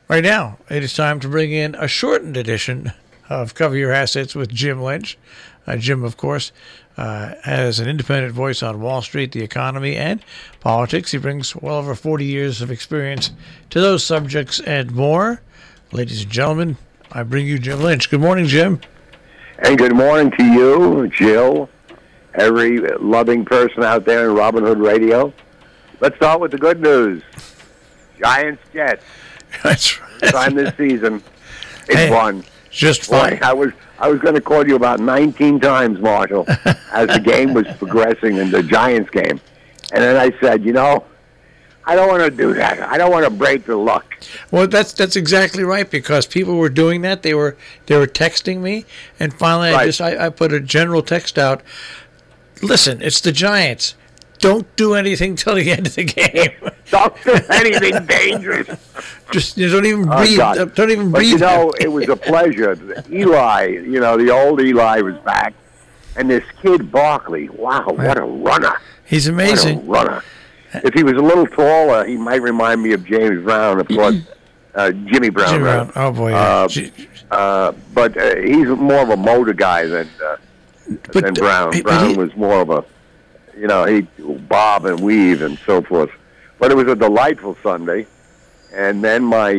Right now, it is time to bring in a shortened edition of Cover Your Assets with Jim Lynch. Jim, of course, has an independent voice on Wall Street, the economy, and politics. He brings well over 40 years of experience to those subjects and more. Ladies and gentlemen, I bring you Jim Lynch. Good morning, Jim. And good morning to you, Jill, every loving person out there in Robin Hood Radio. Let's start with the good news. Giants, Jets. That's right. Time this season, it's won. Just fine. Boy, I was going to call you about 19 times, Marshall, as the game was progressing in the Giants game. And then I said, I don't want to do that. I don't want to break the luck. Well, that's exactly right, because people were doing that. They were texting me, and finally Right. I put a general text out. Listen, it's the Giants. Don't do anything till the end of the game. Don't do anything dangerous. Just don't even breathe. God. Don't even But breathe. it was a pleasure. Eli, the old Eli was back, and this kid Barkley. Wow, what a runner! He's amazing. What a runner! If he was a little taller, he might remind me of James Brown, of course, Jimmy Brown. Jimmy right? Brown. Oh boy. Yeah. But he's more of a motor guy than Brown. Brown was more of a, he'd bob and weave and so forth. But it was a delightful Sunday. And then my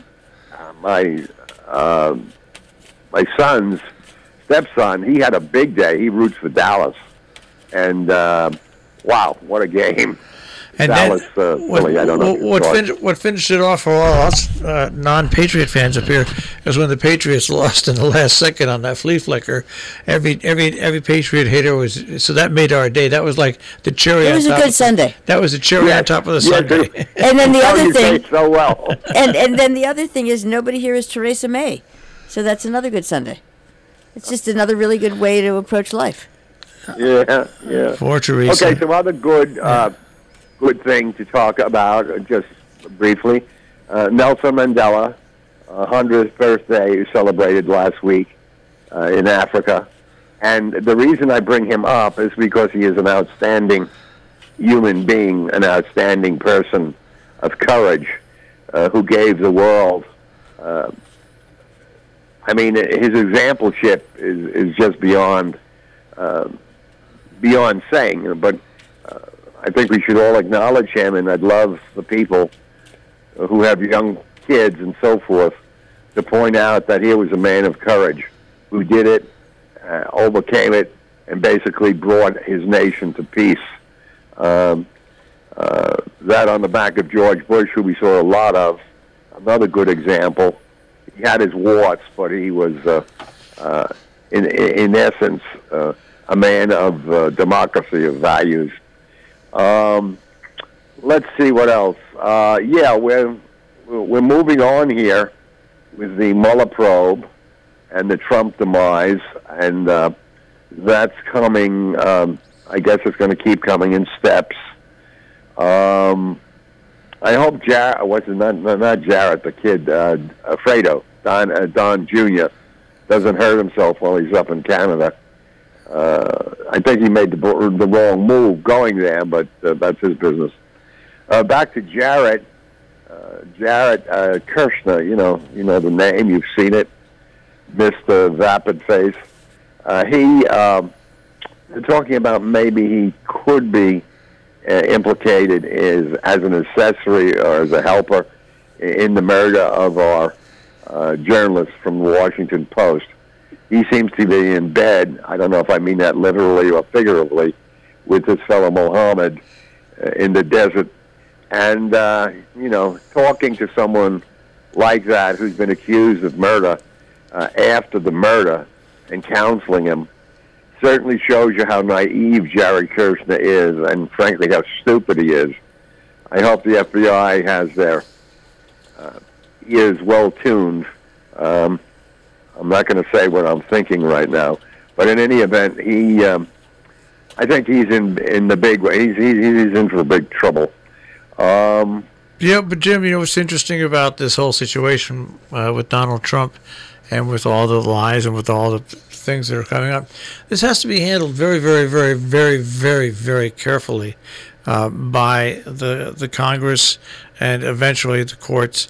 son's stepson, he had a big day. He roots for Dallas. And, wow, what a game. And Dallas, then, Philly, I don't know. What finished it off for all us non-Patriot fans up here is when the Patriots lost in the last second on that flea flicker. Every Patriot hater was, so that made our day. That was like the cherry. It was a good Sunday. That was the cherry on top of the Sunday. And then the other You say thing, it so well. and then the other thing is nobody here is Theresa May, so that's another good Sunday. It's just another really good way to approach life. Yeah. For Theresa. Okay, some other good thing to talk about, just briefly. Nelson Mandela, 100th birthday celebrated last week in Africa. And the reason I bring him up is because he is an outstanding human being, an outstanding person of courage who gave the world. His exampleship is just beyond saying, but I think we should all acknowledge him, and I'd love the people who have young kids and so forth to point out that he was a man of courage who did it, overcame it, and basically brought his nation to peace. That on the back of George Bush, who we saw a lot of, another good example. He had his warts, but he was, in essence, a man of democracy, of values. Let's see what else. We're moving on here with the Mueller probe and the Trump demise, and that's coming. I guess it's going to keep coming in steps. I hope Jarrett, not Jarrett, the kid, Fredo, Don Jr., doesn't hurt himself while he's up in Canada. I think he made the wrong move going there, but that's his business. Back to Jared Kushner. You know the name. You've seen it, Mr. Vapid Face. They're talking about maybe he could be implicated as an accessory or as a helper in the murder of our journalist from the Washington Post. He seems to be in bed, I don't know if I mean that literally or figuratively, with this fellow Mohammed in the desert. And, talking to someone like that who's been accused of murder after the murder and counseling him certainly shows you how naive Jared Kushner is and, frankly, how stupid he is. I hope the FBI has their ears well-tuned. I'm not going to say what I'm thinking right now, but in any event, I think he's in the big way. He's in for big trouble. Yeah, but Jim, what's interesting about this whole situation with Donald Trump and with all the lies and with all the things that are coming up, this has to be handled very, very, very, very, very, very carefully by the Congress and eventually the courts.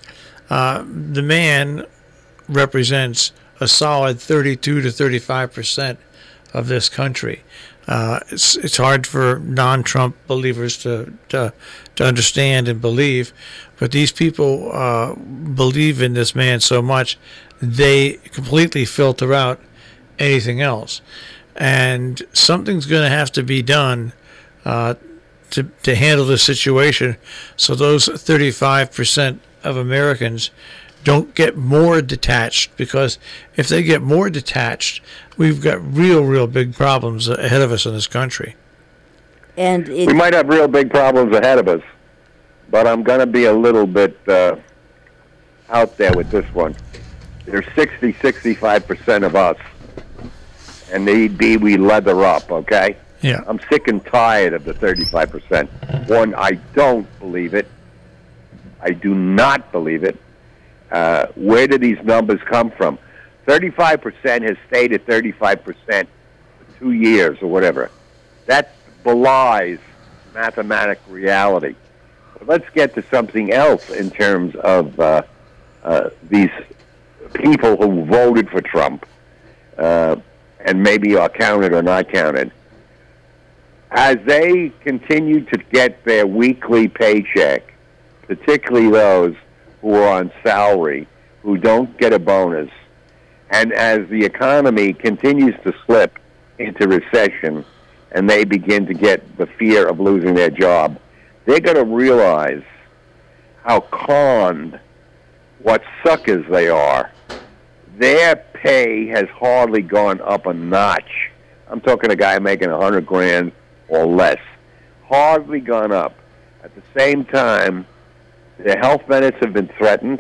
The man represents a solid 32 to 35% of this country. It's hard for non-Trump believers to understand and believe, but these people believe in this man so much they completely filter out anything else. And something's going to have to be done to handle this situation so those 35% of Americans don't get more detached, because if they get more detached, we've got real big problems ahead of us in this country. And we might have real big problems ahead of us, but I'm going to be a little bit out there with this one. There's 65% of us, and need be we leather up, okay? Yeah. I'm sick and tired of the 35%. One, I don't believe it. I do not believe it. Where do these numbers come from? 35% has stayed at 35% for 2 years or whatever. That belies mathematical reality. But let's get to something else in terms of these people who voted for Trump and maybe are counted or not counted. As they continue to get their weekly paycheck, particularly those who are on salary, who don't get a bonus, and as the economy continues to slip into recession and they begin to get the fear of losing their job, they're going to realize how conned, what suckers they are. Their pay has hardly gone up a notch. I'm talking a guy making $100,000 or less. Hardly gone up. At the same time, their health benefits have been threatened.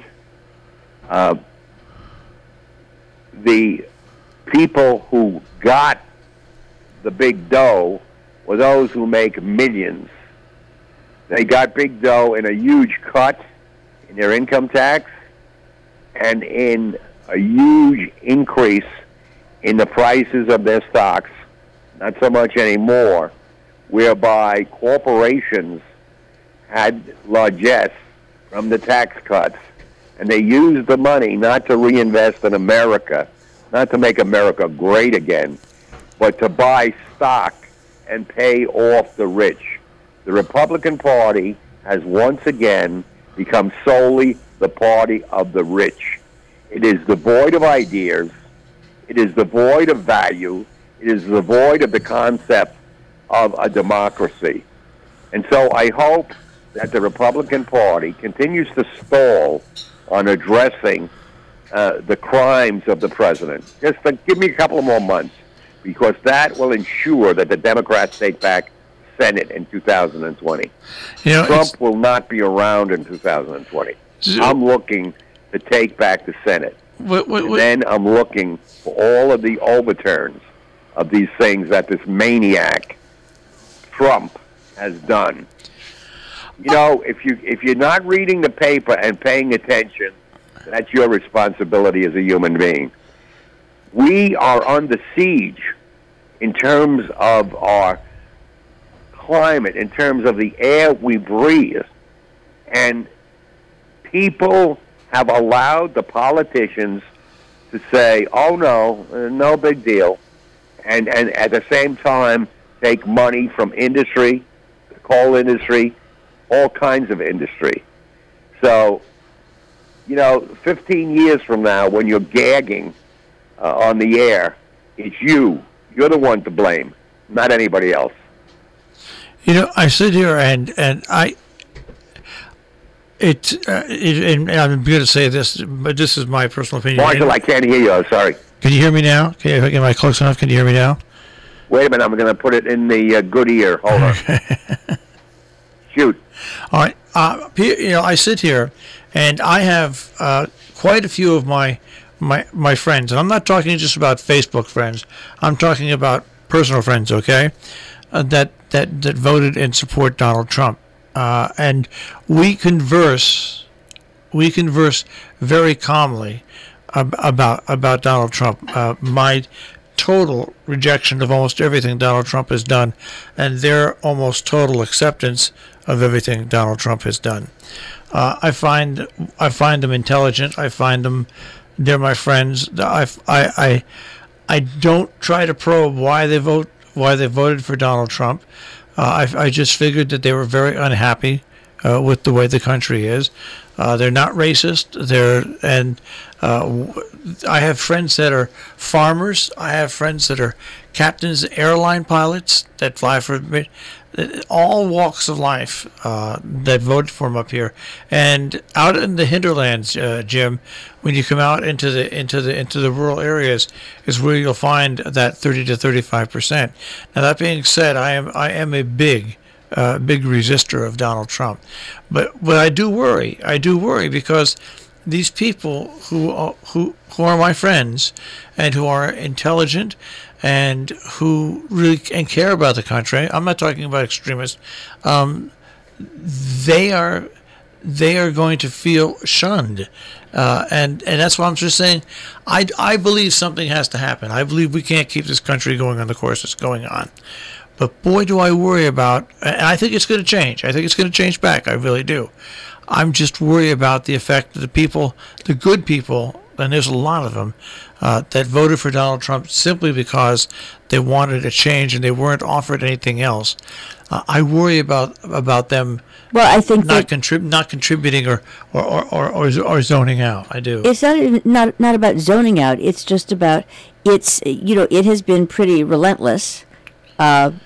The people who got the big dough were those who make millions. They got big dough in a huge cut in their income tax and in a huge increase in the prices of their stocks, not so much anymore, whereby corporations had largesse from the tax cuts, and they used the money not to reinvest in America, not to make America great again, but to buy stock and pay off the rich. The Republican Party has once again become solely the party of the rich. It is devoid of ideas. It is devoid of value. It is devoid of the concept of a democracy. And so I hope that the Republican Party continues to stall on addressing the crimes of the president. Just give me a couple of more months, because that will ensure that the Democrats take back Senate in 2020. Trump will not be around in 2020. I'm looking to take back the Senate. Then I'm looking for all of the overturns of these things that this maniac Trump has done. You know, if you're not reading the paper and paying attention, that's your responsibility as a human being. We are under siege in terms of our climate, in terms of the air we breathe. And people have allowed the politicians to say, oh, no big deal, and at the same time take money from industry, the coal industry, all kinds of industry. So, 15 years from now, when you're gagging on the air, it's you. You're the one to blame, not anybody else. I sit here and I'm going to say this, but this is my personal opinion. Michael, I can't hear you. I'm sorry. Can you hear me now? Am I close enough? Can you hear me now? Wait a minute. I'm going to put it in the good ear. Hold on. Shoot. All right. I sit here, and I have quite a few of my friends, and I'm not talking just about Facebook friends. I'm talking about personal friends. Okay, that voted in support Donald Trump, and we converse very calmly about Donald Trump. My total rejection of almost everything Donald Trump has done, and their almost total acceptance of everything Donald Trump has done. I find them intelligent. I find them, they're my friends. I don't try to probe why they voted for Donald Trump. I just figured that they were very unhappy with the way the country is. They're not racist. I have friends that are farmers. I have friends that are captains, airline pilots that fly for all walks of life that voted for him up here. And out in the hinterlands, Jim, when you come out into the rural areas, is where you'll find that 30 to 35%. Now that being said, I am a big resistor of Donald Trump, but I do worry. I do worry because these people who are my friends and who are intelligent and who really and care about the country. I'm not talking about extremists. They are going to feel shunned, and that's why I'm just saying. I believe something has to happen. I believe we can't keep this country going on the course it's going on. But boy, do I worry about, and I think it's going to change. I think it's going to change back. I really do. I'm just worried about the effect of the people, the good people, and there's a lot of them, that voted for Donald Trump simply because they wanted a change and they weren't offered anything else. I worry about them. Well, I think not contributing or zoning out. I do. It's not about zoning out. It's just about it has been pretty relentless. And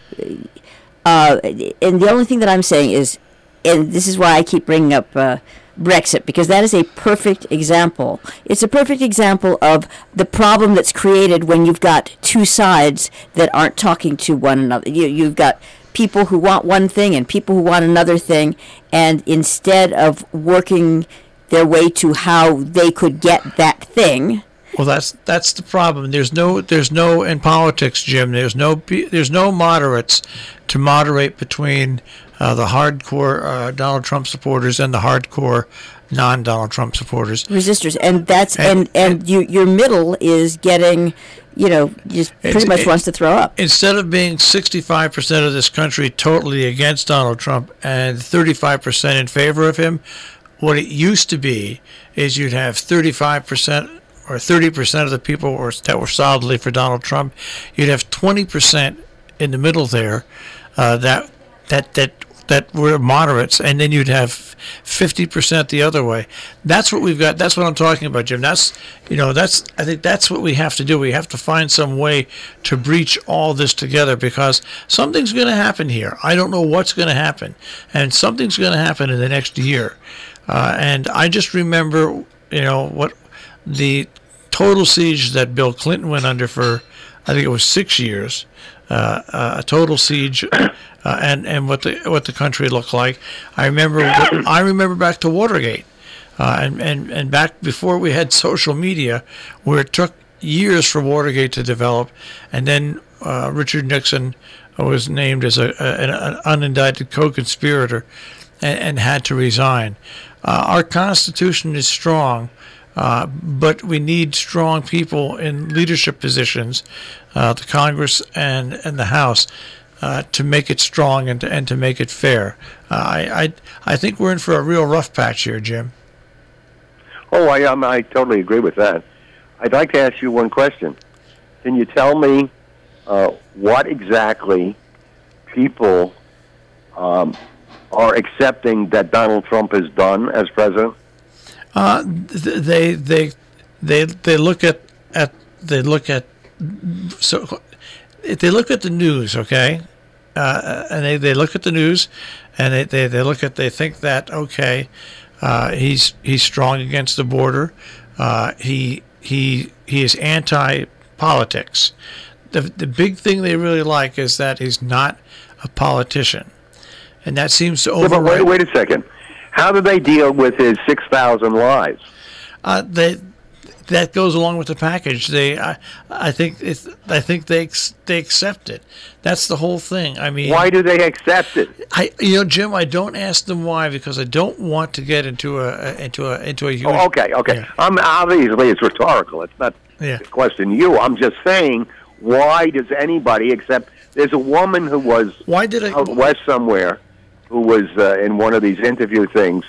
the only thing that I'm saying is, and this is why I keep bringing up Brexit, because that is a perfect example. It's a perfect example of the problem that's created when you've got two sides that aren't talking to one another. You've got people who want one thing and people who want another thing, and instead of working their way to how they could get that thing. Well, that's the problem. There's no in politics, Jim. There's no moderates to moderate between the hardcore Donald Trump supporters and the hardcore non-Donald Trump supporters. Resistors, and your middle is getting, just pretty much wants to throw up. Instead of being 65% of this country totally against Donald Trump and 35% in favor of him, what it used to be is you'd have 35% or 30% of the people that were solidly for Donald Trump. You'd have 20% in the middle there that were moderates, and then you'd have 50% the other way. That's what we've got. That's what I'm talking about, Jim. I think that's what we have to do. We have to find some way to breach all this together, because something's going to happen here. I don't know what's going to happen, and something's going to happen in the next year. And I just remember, what the total siege that Bill Clinton went under for, I think it was 6 years, a total siege, and what the country looked like. I remember back to Watergate, and back before we had social media, where it took years for Watergate to develop, and then Richard Nixon was named as an unindicted co-conspirator and had to resign. Our Constitution is strong. But we need strong people in leadership positions, the Congress and the House, to make it strong and to make it fair. I think we're in for a real rough patch here, Jim. Oh, I totally agree with that. I'd like to ask you one question. Can you tell me what exactly people are accepting that Donald Trump has done as president? They look at the news, okay, and they look at the news, and they think that, okay, he's strong against the border, he is anti-politics. The big thing they really like is that he's not a politician, and that seems to override. But wait a second. How do they deal with his 6,000 lies? That goes along with the package. I think they accept it. That's the whole thing. I mean, why do they accept it? Jim, I don't ask them why, because I don't want to get into a huge. Oh, okay. Yeah. Obviously it's rhetorical. It's not a question you. I'm just saying, why does anybody, except there's a woman who was out west somewhere who was in one of these interview things.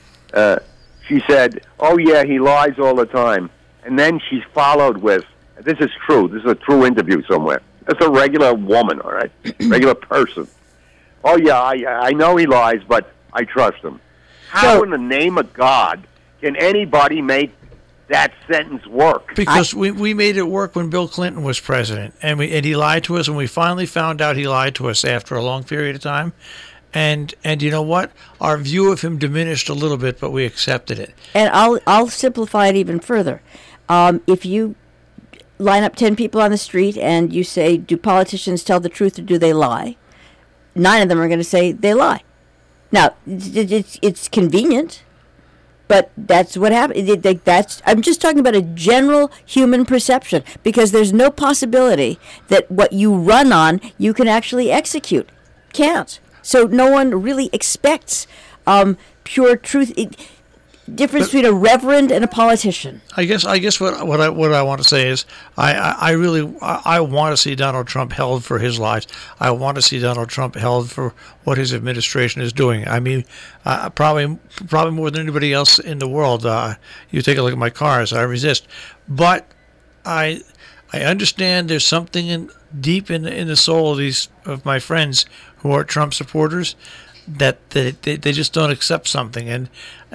She said, "Oh yeah, he lies all the time," and then she followed with, "This is true. This is a true interview somewhere. That's a regular woman, all right, regular person. Oh yeah, I know he lies, but I trust him." How in the name of God can anybody make that sentence work? Because we made it work when Bill Clinton was president, and he lied to us, and we finally found out he lied to us after a long period of time. And you know what? Our view of him diminished a little bit, but we accepted it. And I'll simplify it even further. If you line up 10 people on the street and you say, do politicians tell the truth or do they lie? 9 of them are going to say they lie. Now, it's convenient, but that's what happens. I'm just talking about a general human perception, because there's no possibility that what you run on you can actually execute. Can't. So no one really expects pure truth. Difference between a reverend and a politician. I guess what I want to say is I really want to see Donald Trump held for his lies. I want to see Donald Trump held for what his administration is doing. I mean, probably more than anybody else in the world. You take a look at my cars. I resist, but I understand there's something deep in the soul of my friends who are Trump supporters that they just don't accept something, and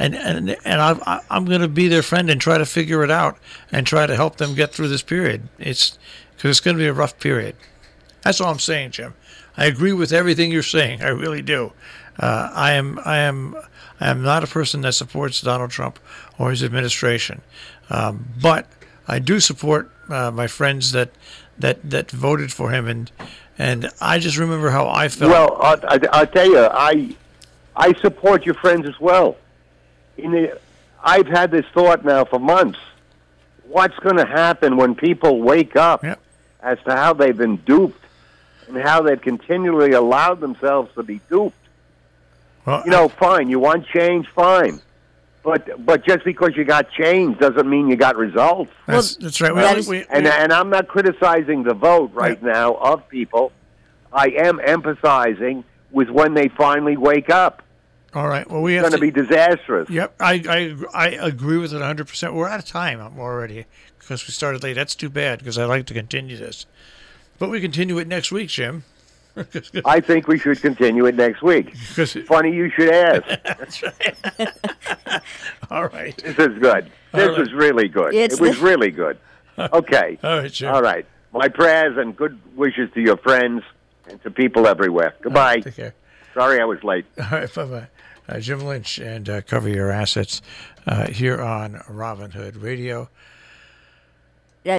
I'm going to be their friend and try to figure it out and try to help them get through this period. Because it's going to be a rough period. That's all I'm saying, Jim. I agree with everything you're saying. I really do. I am not a person that supports Donald Trump or his administration, but I do support my friends that voted for him, and I just remember how I felt. Well, I'll tell you, I support your friends as well. I've had this thought now for months. What's going to happen when people wake up as to how they've been duped and how they've continually allowed themselves to be duped? Well, fine, you want change, fine. But just because you got change doesn't mean you got results. That's right. And I'm not criticizing the vote right now of people. I am emphasizing with when they finally wake up. All right. Well, it's going to be disastrous. Yep. I agree with it 100%. We're out of time already because we started late. That's too bad because I'd like to continue this. But we continue it next week, Jim. I think we should continue it next week. Funny you should ask. That's right. All right. This is good. This was really good. It was really good. Okay. All right, Jim. All right. My prayers and good wishes to your friends and to people everywhere. Goodbye. Take care. Sorry I was late. All right. Bye-bye. Jim Lynch and Cover Your Assets here on Robin Hood Radio.